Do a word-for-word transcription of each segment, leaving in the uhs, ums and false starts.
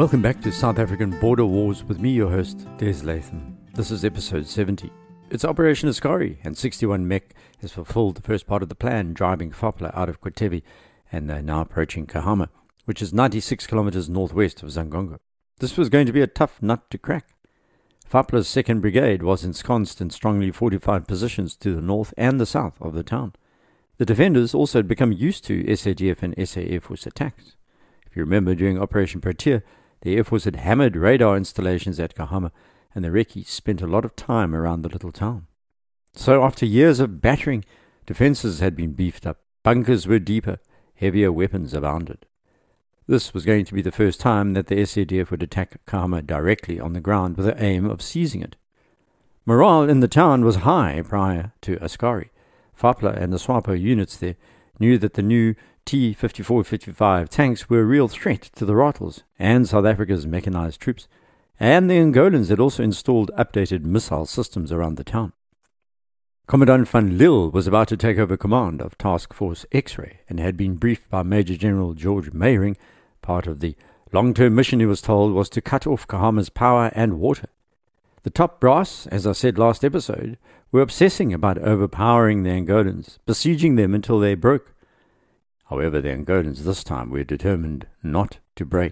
Welcome back to South African Border Wars with me, your host, Des Latham. This is episode seventy. It's Operation Askari, and sixty-one Mech has fulfilled the first part of the plan, driving Fapla out of Kwitevi, and they're now approaching Kahama, which is ninety-six kilometers northwest of Zangongo. This was going to be a tough nut to crack. Fapla's second Brigade was ensconced in strongly fortified positions to the north and the south of the town. The defenders also had become used to S A D F and S A Air Force attacks. If you remember, during Operation Protea, the Air Force had hammered radar installations at Kahama, and the Recce spent a lot of time around the little town. So after years of battering, defences had been beefed up, bunkers were deeper, heavier weapons abounded. This was going to be the first time that the S A D F would attack Kahama directly on the ground with the aim of seizing it. Morale in the town was high prior to Askari. Fapla and the SWAPO units there knew that the new T fifty-four fifty-five tanks were a real threat to the Rattles and South Africa's mechanized troops, and the Angolans had also installed updated missile systems around the town. Commandant van Lille was about to take over command of Task Force X-Ray and had been briefed by Major General George Meyering. Part of the long-term mission, he was told, was to cut off Kahama's power and water. The top brass, as I said last episode, were obsessing about overpowering the Angolans, besieging them until they broke. However, the Angolans this time were determined not to break.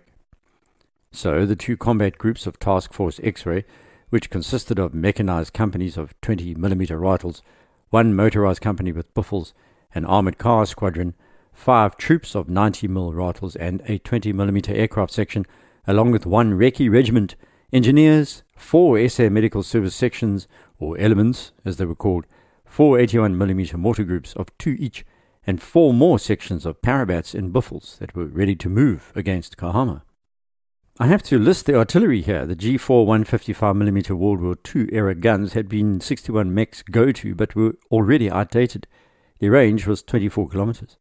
So the two combat groups of Task Force X-Ray, which consisted of mechanized companies of twenty millimeter rifles, one motorized company with buffels, an armored car squadron, five troops of ninety millimeter rifles, and a twenty millimeter aircraft section, along with one Recce regiment, engineers, four S A medical service sections, or elements as they were called, four eighty-one millimeter mortar groups of two each, and four more sections of parabats and buffels that were ready to move against Kahama. I have to list the artillery here. The G four one fifty-five millimeter World War Two era guns had been sixty-one Mech's go-to, but were already outdated. Their range was twenty-four kilometers.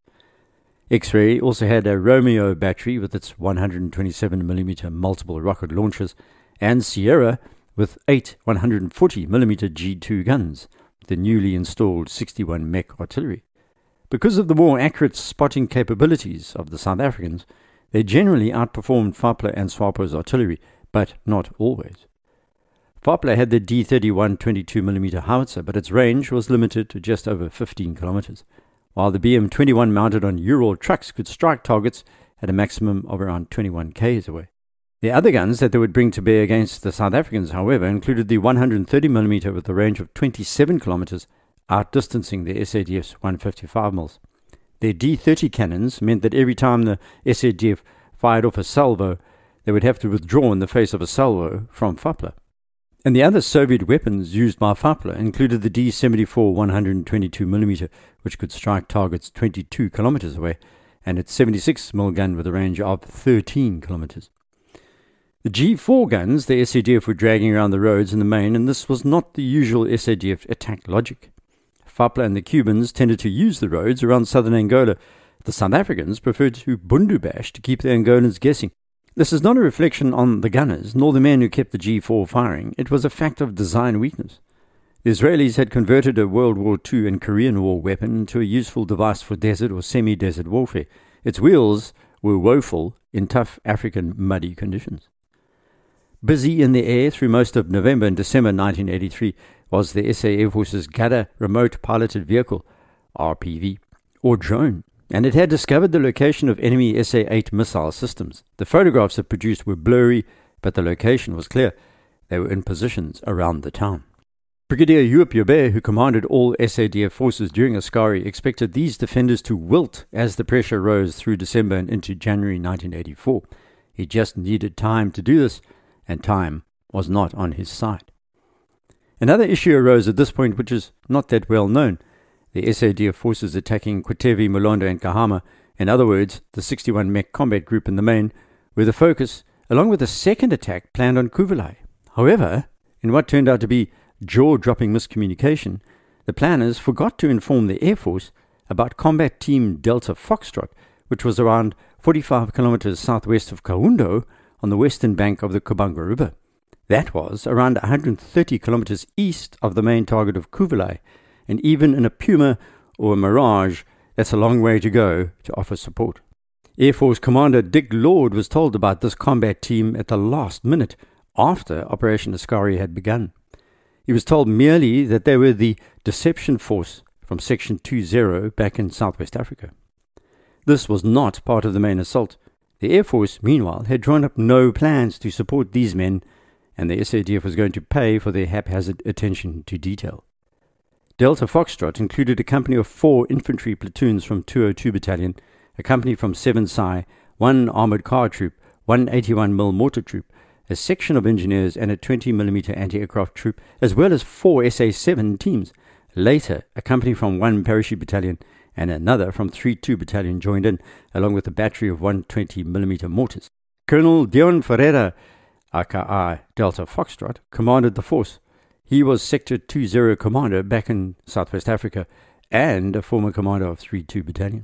X-Ray also had a Romeo battery with its one hundred twenty-seven millimeter multiple rocket launchers, and Sierra with eight one hundred forty millimeter G two guns, the newly installed sixty-one Mech artillery. Because of the more accurate spotting capabilities of the South Africans, they generally outperformed Fapla and SWAPO's artillery, but not always. Fapla had the D thirty-one twenty-two millimeter howitzer, but its range was limited to just over fifteen kilometers, while the B M twenty-one mounted on Ural trucks could strike targets at a maximum of around twenty-one k's away. The other guns that they would bring to bear against the South Africans, however, included the one hundred thirty millimeter with a range of twenty-seven kilometers, outdistancing the S A D F's one fifty-five millimeter. Their D thirty cannons meant that every time the S A D F fired off a salvo, they would have to withdraw in the face of a salvo from Fapla. And the other Soviet weapons used by Fapla included the D seventy-four one hundred twenty-two millimeter, which could strike targets twenty-two kilometers away, and its seventy-six millimeter gun with a range of thirteen kilometers. The G four guns the S A D F were dragging around the roads in the main, and this was not the usual S A D F attack logic. Fapla and the Cubans tended to use the roads around southern Angola. The South Africans preferred to bundubash to keep the Angolans guessing. This is not a reflection on the gunners, nor the men who kept the G four firing. It was a fact of design weakness. The Israelis had converted a World War Two and Korean War weapon into a useful device for desert or semi-desert warfare. Its wheels were woeful in tough African muddy conditions. Busy in the air through most of November and December nineteen eighty-three was the S A Air Force's Gada Remote Piloted Vehicle, R P V, or drone, and it had discovered the location of enemy S A eight missile systems. The photographs it produced were blurry, but the location was clear. They were in positions around the town. Brigadier Joop Joubert, who commanded all S A D F forces during Askari, expected these defenders to wilt as the pressure rose through December and into January nineteen eighty-four. He just needed time to do this, and time was not on his side. Another issue arose at this point which is not that well known. The S A D F forces attacking Kwitevi, Molondo and Kahama, in other words, the sixty-one Mech combat group in the main, were the focus, along with a second attack planned on Kuvalai. However, in what turned out to be jaw-dropping miscommunication, the planners forgot to inform the Air Force about Combat Team Delta Foxtrot, which was around forty-five kilometers southwest of Kahundo on the western bank of the Kabanga River. That was around one hundred thirty kilometers east of the main target of Kuvalai, and even in a Puma or a Mirage, that's a long way to go to offer support. Air Force Commander Dick Lord was told about this combat team at the last minute, after Operation Askari had begun. He was told merely that they were the Deception Force from Section two zero back in Southwest Africa. This was not part of the main assault. The Air Force, meanwhile, had drawn up no plans to support these men, and the S A D F was going to pay for their haphazard attention to detail. Delta Foxtrot included a company of four infantry platoons from two oh two Battalion, a company from seven Psi, one armoured car troop, one eighty-one millimeter mortar troop, a section of engineers and a twenty millimeter anti-aircraft troop, as well as four S A seven teams. Later, a company from one Parachute Battalion and another from three two Battalion joined in, along with a battery of one twenty millimeter mortars. Colonel Dion Ferreira, aka Delta Foxtrot, commanded the force. He was Sector two zero commander back in Southwest Africa and a former commander of three two Battalion.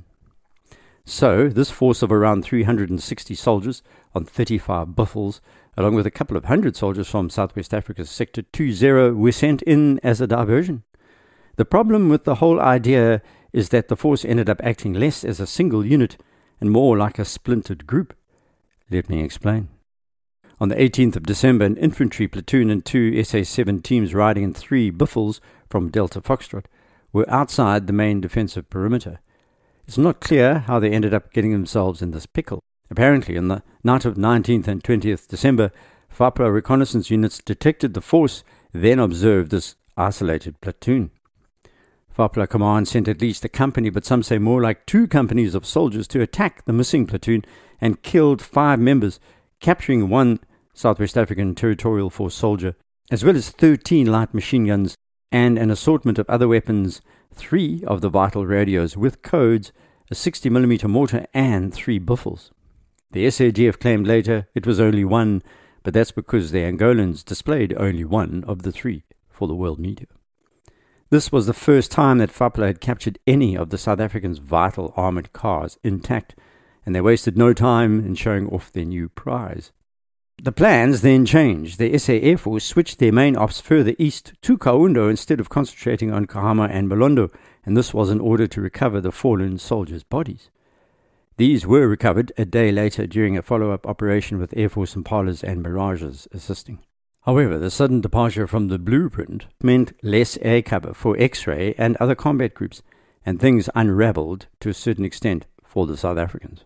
So, this force of around three hundred sixty soldiers on thirty-five buffels, along with a couple of hundred soldiers from Southwest Africa's Sector two zero, were sent in as a diversion. The problem with the whole idea is that the force ended up acting less as a single unit and more like a splintered group. Let me explain. On the eighteenth of December, an infantry platoon and two S A seven teams riding in three buffels from Delta Foxtrot were outside the main defensive perimeter. It's not clear how they ended up getting themselves in this pickle. Apparently, on the night of nineteenth and twentieth December, FAPLA reconnaissance units detected the force, then observed this isolated platoon. FAPLA command sent at least a company, but some say more like two companies of soldiers to attack the missing platoon and killed five members, capturing one Southwest African Territorial Force soldier, as well as thirteen light machine guns and an assortment of other weapons, three of the vital radios with codes, a sixty millimeter mortar and three buffels. The S A D F claimed later it was only one, but that's because the Angolans displayed only one of the three for the world media. This was the first time that FAPLA had captured any of the South Africans' vital armoured cars intact, and they wasted no time in showing off their new prize. The plans then changed. The S A Air Force switched their main ops further east to Kahundo instead of concentrating on Kahama and Malondo, and this was in order to recover the fallen soldiers' bodies. These were recovered a day later during a follow-up operation with Air Force Impalas and Mirages assisting. However, the sudden departure from the blueprint meant less air cover for X-ray and other combat groups, and things unravelled to a certain extent for the South Africans.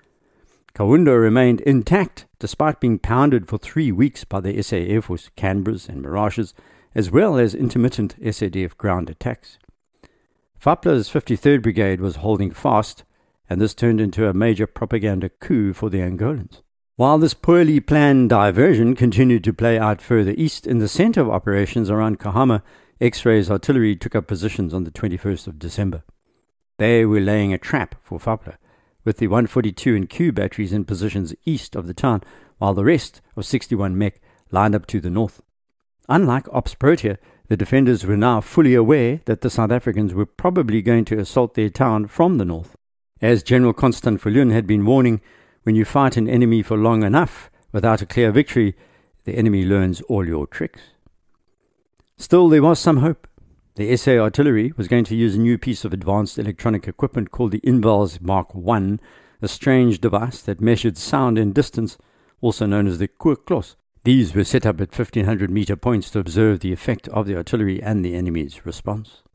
Kahundo remained intact despite being pounded for three weeks by the S A Air Force Canberras and Mirages, as well as intermittent S A D F ground attacks. FAPLA's fifty-third Brigade was holding fast, and this turned into a major propaganda coup for the Angolans. While this poorly planned diversion continued to play out further east, in the centre of operations around Kahama, X-Ray's artillery took up positions on the twenty-first of December. They were laying a trap for FAPLA, with the one forty-two and Q batteries in positions east of the town, while the rest of sixty-one Mech lined up to the north. Unlike Ops Protea, the defenders were now fully aware that the South Africans were probably going to assault their town from the north. As General Constant Viljoen had been warning, when you fight an enemy for long enough without a clear victory, the enemy learns all your tricks. Still, there was some hope. The S A artillery was going to use a new piece of advanced electronic equipment called the Invals Mark one, a strange device that measured sound and distance, also known as the Koerklos. These were set up at fifteen hundred meter points to observe the effect of the artillery and the enemy's response.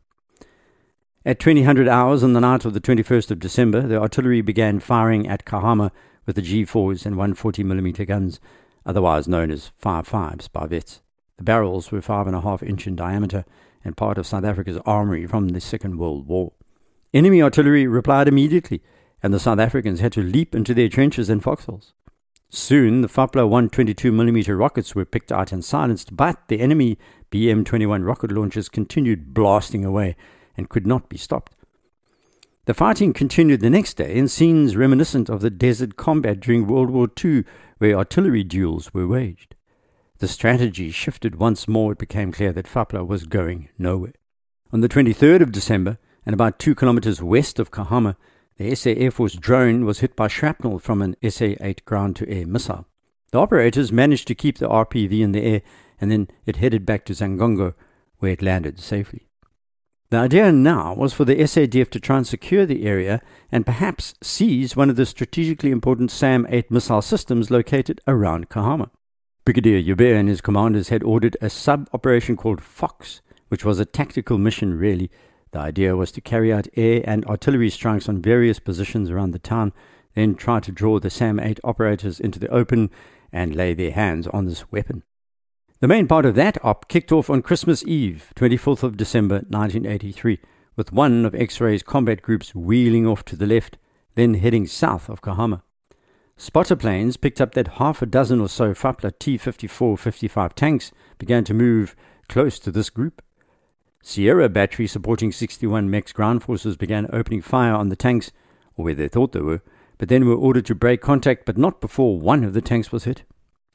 At twenty hundred hours on the night of the twenty-first of December, the artillery began firing at Kahama with the G fours and one forty millimeter guns, otherwise known as five fives by vets. The barrels were five and a half inch in diameter and part of South Africa's armoury from the Second World War. Enemy artillery replied immediately, and the South Africans had to leap into their trenches and foxholes. Soon, the FAPLA one twenty-two millimeter rockets were picked out and silenced, but the enemy B M twenty-one rocket launchers continued blasting away and could not be stopped. The fighting continued the next day in scenes reminiscent of the desert combat during World War Two, where artillery duels were waged. The strategy shifted once more. It became clear that FAPLA was going nowhere. On the twenty-third of December, and about two kilometers west of Kahama, the S A Air Force drone was hit by shrapnel from an S A eight ground-to-air missile. The operators managed to keep the R P V in the air, and then it headed back to Zangongo, where it landed safely. The idea now was for the S A D F to try and secure the area and perhaps seize one of the strategically important SAM eight missile systems located around Kahama. Brigadier Joubert and his commanders had ordered a sub-operation called Fox, which was a tactical mission really. The idea was to carry out air and artillery strikes on various positions around the town, then try to draw the SAM eight operators into the open and lay their hands on this weapon. The main part of that op kicked off on Christmas Eve, twenty-fourth of December nineteen eighty-three, with one of X-Ray's combat groups wheeling off to the left, then heading south of Kahama. Spotter planes picked up that half a dozen or so Fapla T fifty-four fifty-five tanks began to move close to this group. Sierra battery supporting sixty-one Mech's ground forces began opening fire on the tanks, or where they thought they were, but then were ordered to break contact, but not before one of the tanks was hit.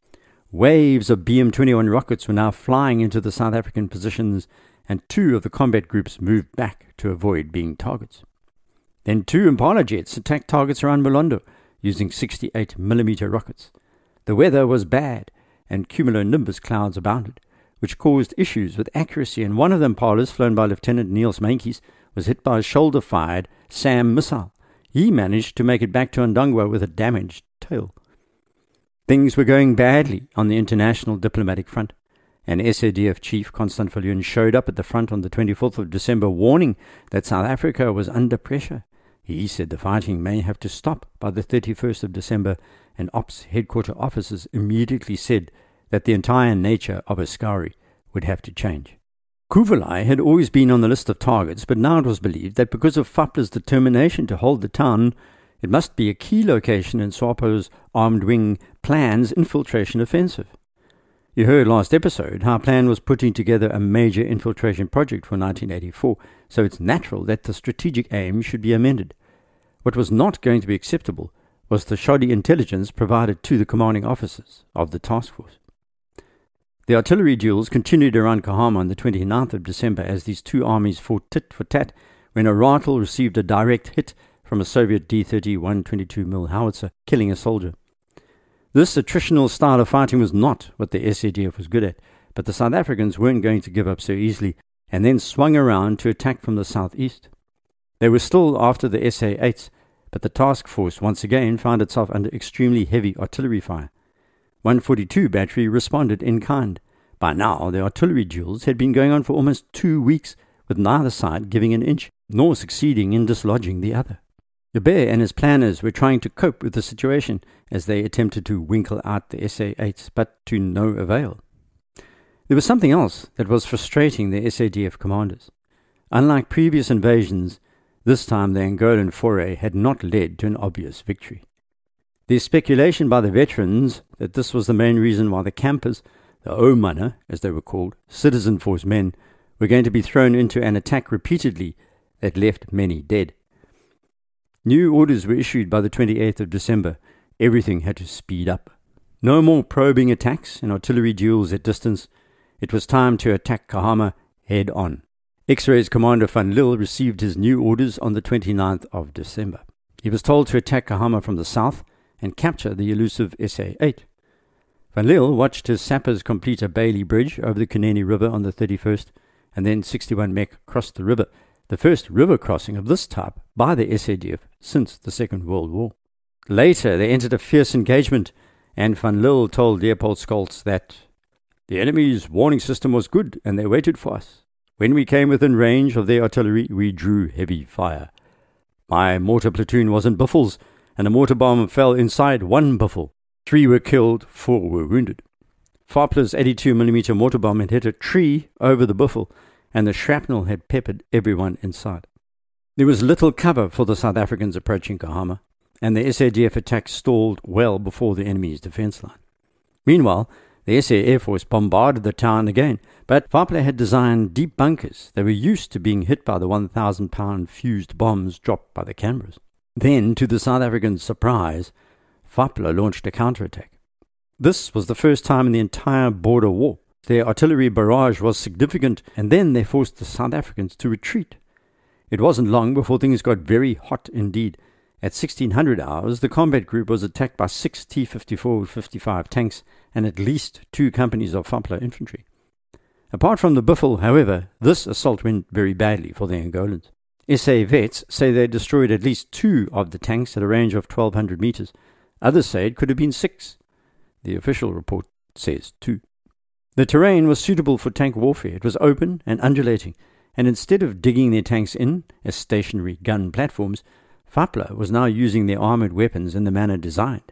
Waves of B M twenty-one rockets were now flying into the South African positions, and two of the combat groups moved back to avoid being targets. Then two Impala jets attacked targets around Molondo using sixty-eight millimeter rockets. The weather was bad, and cumulonimbus clouds abounded, which caused issues with accuracy, and one of the Impalas, flown by Lieutenant Niels Mankies, was hit by a shoulder-fired SAM missile. He managed to make it back to Ndangwa with a damaged tail. Things were going badly on the international diplomatic front. An S A D F chief, Constant Viljoen, showed up at the front on the twenty-fourth of December, warning that South Africa was under pressure. He said the fighting may have to stop by the thirty-first of December, and Ops headquarter officers immediately said that the entire nature of Askari would have to change. Kuvalai had always been on the list of targets, but now it was believed that because of Fapla's determination to hold the town, it must be a key location in SWAPO's Armed Wing Plan's infiltration offensive. You heard last episode how Plan was putting together a major infiltration project for nineteen eighty-four, so it's natural that the strategic aim should be amended. What was not going to be acceptable was the shoddy intelligence provided to the commanding officers of the task force. The artillery duels continued around Kahama on the twenty-ninth of December as these two armies fought tit for tat when a Ratel received a direct hit from a Soviet D thirty one twenty-two millimeter howitzer, killing a soldier. This attritional style of fighting was not what the S A D F was good at, but the South Africans weren't going to give up so easily, and then swung around to attack from the southeast. They were still after the S A eights, but the task force once again found itself under extremely heavy artillery fire. one forty-two Battery responded in kind. By now, the artillery duels had been going on for almost two weeks, with neither side giving an inch, nor succeeding in dislodging the other. Joubert and his planners were trying to cope with the situation as they attempted to winkle out the S A eights, but to no avail. There was something else that was frustrating the S A D F commanders. Unlike previous invasions, this time the Angolan foray had not led to an obvious victory. There's speculation by the veterans that this was the main reason why the campers, the O-Manner, as they were called, citizen force men, were going to be thrown into an attack repeatedly that left many dead. New orders were issued by the twenty-eighth of December. Everything had to speed up. No more probing attacks and artillery duels at distance. It was time to attack Kahama head on. X-Ray's commander Van Lille received his new orders on the twenty-ninth of December. He was told to attack Kahama from the south and capture the elusive S A eight. Van Lille watched his sappers complete a Bailey Bridge over the Kunene River on the thirty-first, and then sixty-one Mech crossed the river, the first river crossing of this type by the S A D F since the Second World War. Later, they entered a fierce engagement, and Van Lille told Leopold Scholz that the enemy's warning system was good and they waited for us. When we came within range of their artillery, we drew heavy fire. My mortar platoon was in Buffels, and a mortar bomb fell inside one Buffel. Three were killed, four were wounded. Fapla's eighty-two millimeter mortar bomb had hit a tree over the Buffel, and the shrapnel had peppered everyone inside. There was little cover for the South Africans approaching Kahama, and the S A D F attack stalled well before the enemy's defense line. Meanwhile, the S A Air Force bombarded the town again, but Fapla had designed deep bunkers. They were used to being hit by the one thousand pound fused bombs dropped by the Canberras. Then, to the South Africans' surprise, Fapla launched a counterattack. This was the first time in the entire border war. Their artillery barrage was significant, and then they forced the South Africans to retreat. It wasn't long before things got very hot indeed. At sixteen hundred hours, the combat group was attacked by six T fifty-four fifty-five tanks and at least two companies of Fapla infantry. Apart from the Buffel, however, this assault went very badly for the Angolans. S A vets say they destroyed at least two of the tanks at a range of twelve hundred meters. Others say it could have been six. The official report says two. The terrain was suitable for tank warfare. It was open and undulating, and instead of digging their tanks in as stationary gun platforms, Fapla was now using their armoured weapons in the manner designed.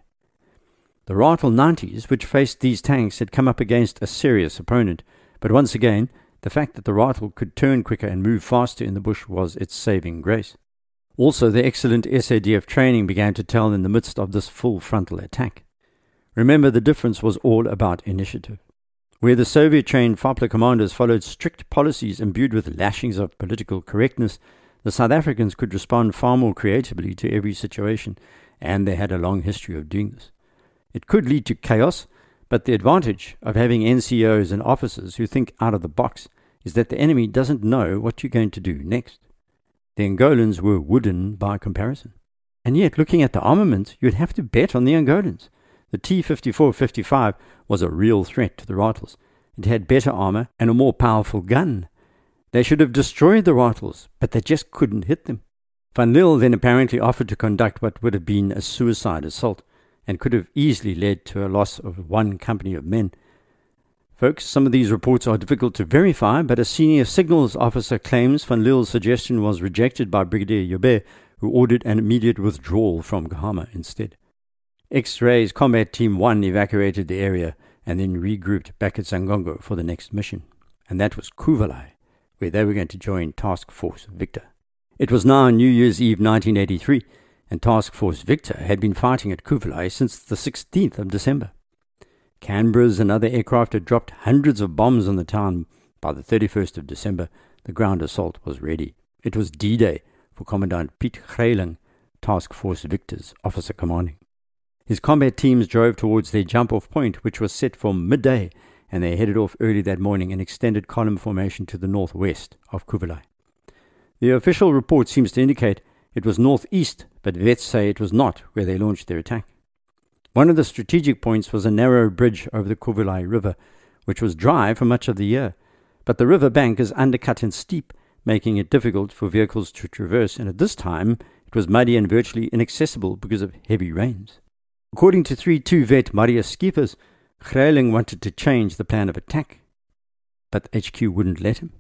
The Ratel nineties, which faced these tanks, had come up against a serious opponent, but once again, the fact that the Ratel could turn quicker and move faster in the bush was its saving grace. Also, the excellent S A D F training began to tell in the midst of this full frontal attack. Remember, the difference was all about initiative. Where the Soviet-trained Fapla commanders followed strict policies imbued with lashings of political correctness, the South Africans could respond far more creatively to every situation, and they had a long history of doing this. It could lead to chaos, but the advantage of having N C Os and officers who think out of the box is that the enemy doesn't know what you're going to do next. The Angolans were wooden by comparison. And yet, looking at the armament, you'd have to bet on the Angolans. The T fifty-four fifty-five was a real threat to the Ratels. It had better armor and a more powerful gun. They should have destroyed the Ratels, but they just couldn't hit them. Van Lille then apparently offered to conduct what would have been a suicide assault, and could have easily led to a loss of one company of men. Folks, some of these reports are difficult to verify, but a senior signals officer claims Van Lille's suggestion was rejected by Brigadier Joubert, who ordered an immediate withdrawal from Gahama instead. X-Ray's Combat Team one evacuated the area and then regrouped back at Sangongo for the next mission, and that was Kuvalai, where they were going to join Task Force Victor. It was now New Year's Eve nineteen eighty-three, and Task Force Victor had been fighting at Kuvalai since the sixteenth of December. Canberras and other aircraft had dropped hundreds of bombs on the town. By the thirty-first of December, the ground assault was ready. It was D-Day for Commandant Piet Greiling, Task Force Victor's officer commanding. His combat teams drove towards their jump-off point, which was set for midday, and they headed off early that morning in extended column formation to the northwest of Kuvalai. The official report seems to indicate it was northeast, but vets say it was not where they launched their attack. One of the strategic points was a narrow bridge over the Kuvalai River, which was dry for much of the year, but the river bank is undercut and steep, making it difficult for vehicles to traverse, and at this time it was muddy and virtually inaccessible because of heavy rains. According to three two vet Marius Skeepers, Greiling wanted to change the plan of attack, but H Q wouldn't let him.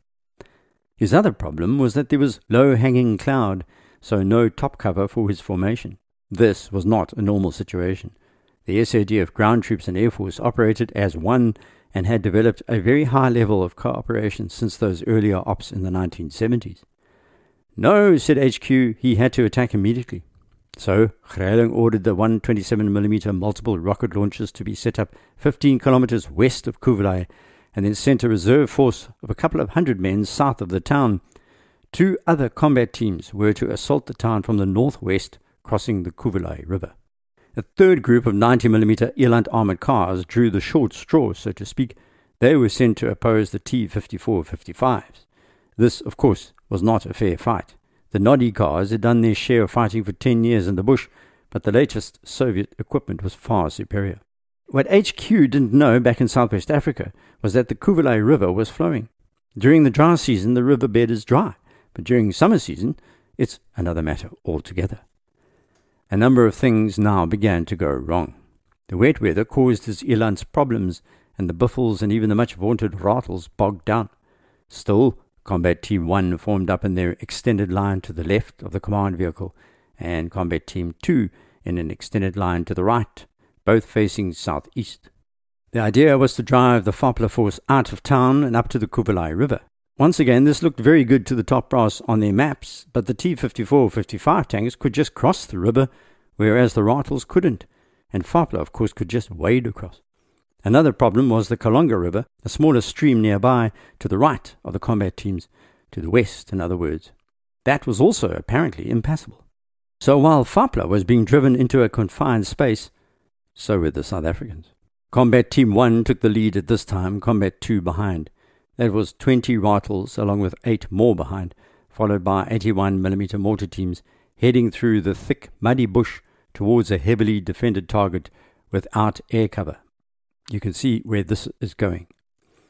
His other problem was that there was low-hanging cloud, so no top cover for his formation. This was not a normal situation. The S A D F ground troops and Air Force operated as one and had developed a very high level of cooperation since those earlier ops in the nineteen seventies. No, said H Q, he had to attack immediately. So, Greiling ordered the one twenty-seven millimeter multiple rocket launchers to be set up fifteen kilometers west of Kuvalai, and then sent a reserve force of a couple of hundred men south of the town. Two other combat teams were to assault the town from the northwest, crossing the Kuvalai River. A third group of ninety millimeter Eland armored cars drew the short straw, so to speak. They were sent to oppose the T fifty-four fifty-fives. This, of course, was not a fair fight. The Noddy cars had done their share of fighting for ten years in the bush, but the latest Soviet equipment was far superior. What H Q didn't know back in Southwest Africa was that the Kuvalai River was flowing. During the dry season, the riverbed is dry, but during summer season, it's another matter altogether. A number of things now began to go wrong. The wet weather caused his Elands problems, and the Buffels and even the much-vaunted Ratels bogged down. Still, Combat Team one formed up in their extended line to the left of the command vehicle, and Combat Team two in an extended line to the right, both facing southeast. The idea was to drive the Fapla force out of town and up to the Kuvalai River. Once again, this looked very good to the top brass on their maps, but the T fifty-four fifty-five tanks could just cross the river, whereas the Ratels couldn't, and Fapla, of course, could just wade across. Another problem was the Kalonga River, a smaller stream nearby, to the right of the combat teams, to the west, in other words. That was also apparently impassable. So while Fapla was being driven into a confined space, so were the South Africans. Combat Team one took the lead at this time, Combat two behind. That was twenty Ratels, along with eight more behind, followed by eighty-one millimeter mortar teams, heading through the thick, muddy bush towards a heavily defended target without air cover. You can see where this is going.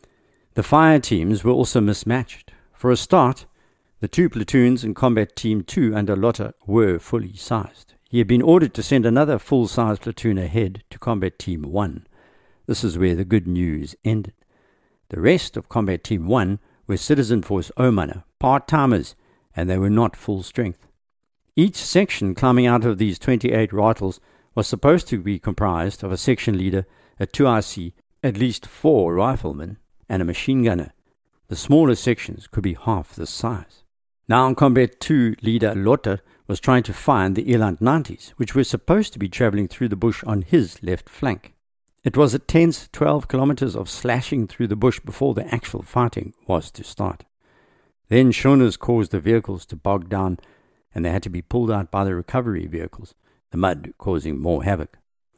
The fire teams were also mismatched. For a start, the two platoons in Combat Team two under Lotter were fully sized. He had been ordered to send another full-sized platoon ahead to Combat Team one. This is where the good news ended. The rest of Combat Team one were Citizen Force Omanna, part-timers, and they were not full strength. Each section climbing out of these twenty-eight rifles was supposed to be comprised of a section leader, a two I C, at least four riflemen, and a machine gunner. The smaller sections could be half this size. Now Combat two leader Lotter was trying to find the Eland nineties, which were supposed to be travelling through the bush on his left flank. It was a tense twelve kilometres of slashing through the bush before the actual fighting was to start. Then schooners caused the vehicles to bog down, and they had to be pulled out by the recovery vehicles, the mud causing more havoc.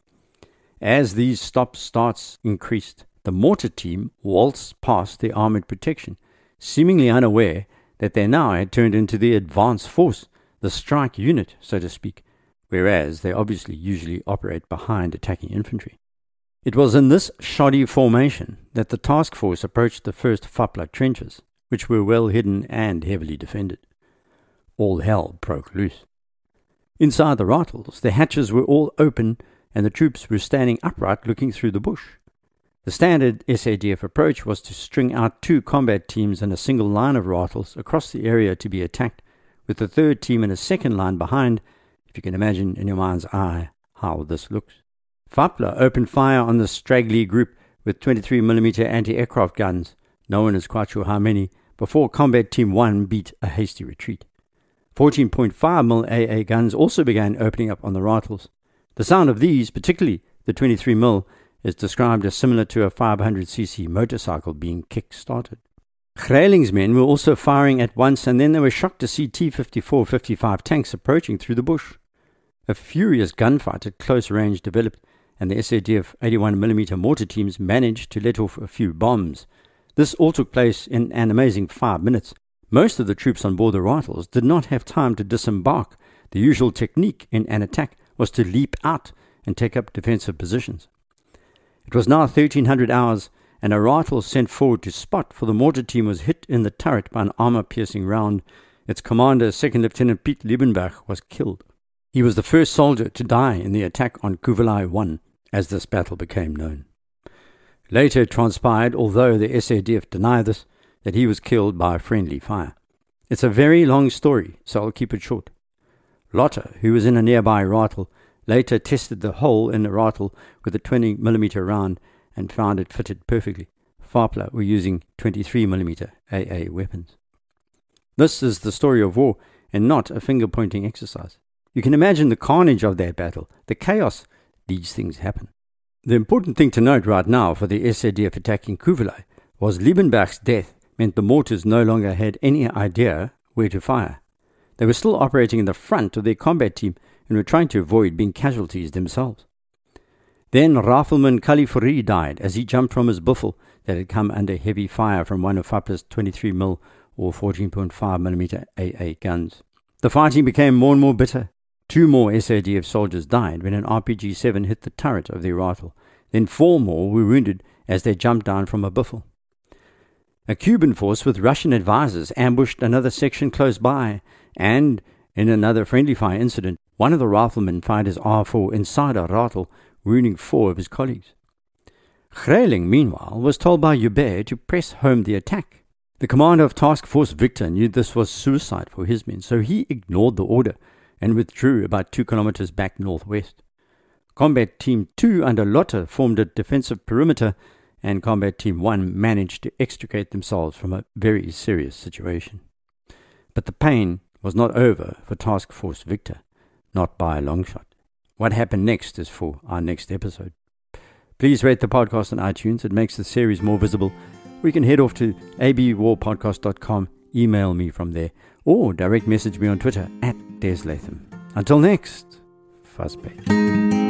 As these stop-starts increased, the mortar team waltzed past the armoured protection, seemingly unaware that they now had turned into the advance force, the strike unit, so to speak, whereas they obviously usually operate behind attacking infantry. It was in this shoddy formation that the task force approached the first Fapla trenches, which were well hidden and heavily defended. All hell broke loose. Inside the rifles, the hatches were all open and the troops were standing upright looking through the bush. The standard S A D F approach was to string out two combat teams in a single line of rifles across the area to be attacked, with the third team in a second line behind, if you can imagine in your mind's eye how this looks. Fapla opened fire on the straggly group with twenty-three millimeter anti-aircraft guns, no one is quite sure how many, before Combat Team one beat a hasty retreat. fourteen point five millimeter A A guns also began opening up on the rifles. The sound of these, particularly the twenty-three millimeter, is described as similar to a five hundred c c motorcycle being kick-started. Greiling's men were also firing at once, and then they were shocked to see T fifty-four fifty-five tanks approaching through the bush. A furious gunfight at close range developed, and the S A D F eighty-one millimeter mortar teams managed to let off a few bombs. This all took place in an amazing five minutes. Most of the troops on board the rifles did not have time to disembark. The usual technique in an attack was to leap out and take up defensive positions. It was now thirteen hundred hours, and a rifle sent forward to spot for the mortar team was hit in the turret by an armour-piercing round. Its commander, Second Lieutenant Piet Liebenberg, was killed. He was the first soldier to die in the attack on Kuvelai one, as this battle became known. Later it transpired, although the S A D F denied this, that he was killed by friendly fire. It's a very long story, so I'll keep it short. Lotter, who was in a nearby rifle, later tested the hole in the rifle with a twenty millimeter round and found it fitted perfectly. Fapla were using twenty-three millimeter A A weapons. This is the story of war and not a finger-pointing exercise. You can imagine the carnage of that battle, the chaos. These things happen. The important thing to note right now for the S A D F attacking Kuvelai was Liebenberg's death meant the mortars no longer had any idea where to fire. They were still operating in the front of their combat team and were trying to avoid being casualties themselves. Then Rifleman Kalifuri died as he jumped from his buffel that had come under heavy fire from one of Fapla's twenty-three millimeter or fourteen point five millimeter A A guns. The fighting became more and more bitter. Two more S A D F soldiers died when an R P G seven hit the turret of their rifle. Then four more were wounded as they jumped down from a buffel. A Cuban force with Russian advisors ambushed another section close by, and in another friendly fire incident, one of the riflemen fired his R four inside a rifle, wounding four of his colleagues. Greiling, meanwhile, was told by Joubert to press home the attack. The commander of Task Force Victor knew this was suicide for his men, so he ignored the order and withdrew about two kilometers back northwest. Combat Team two under Lotter formed a defensive perimeter, and Combat Team one managed to extricate themselves from a very serious situation. But the pain was not over for Task Force Victor, not by a long shot. What happened next is for our next episode. Please rate the podcast on iTunes. It makes the series more visible. Or you can head off to a b war podcast dot com, email me from there, or direct message me on Twitter at Des Latham. Until next, Fuzzbait.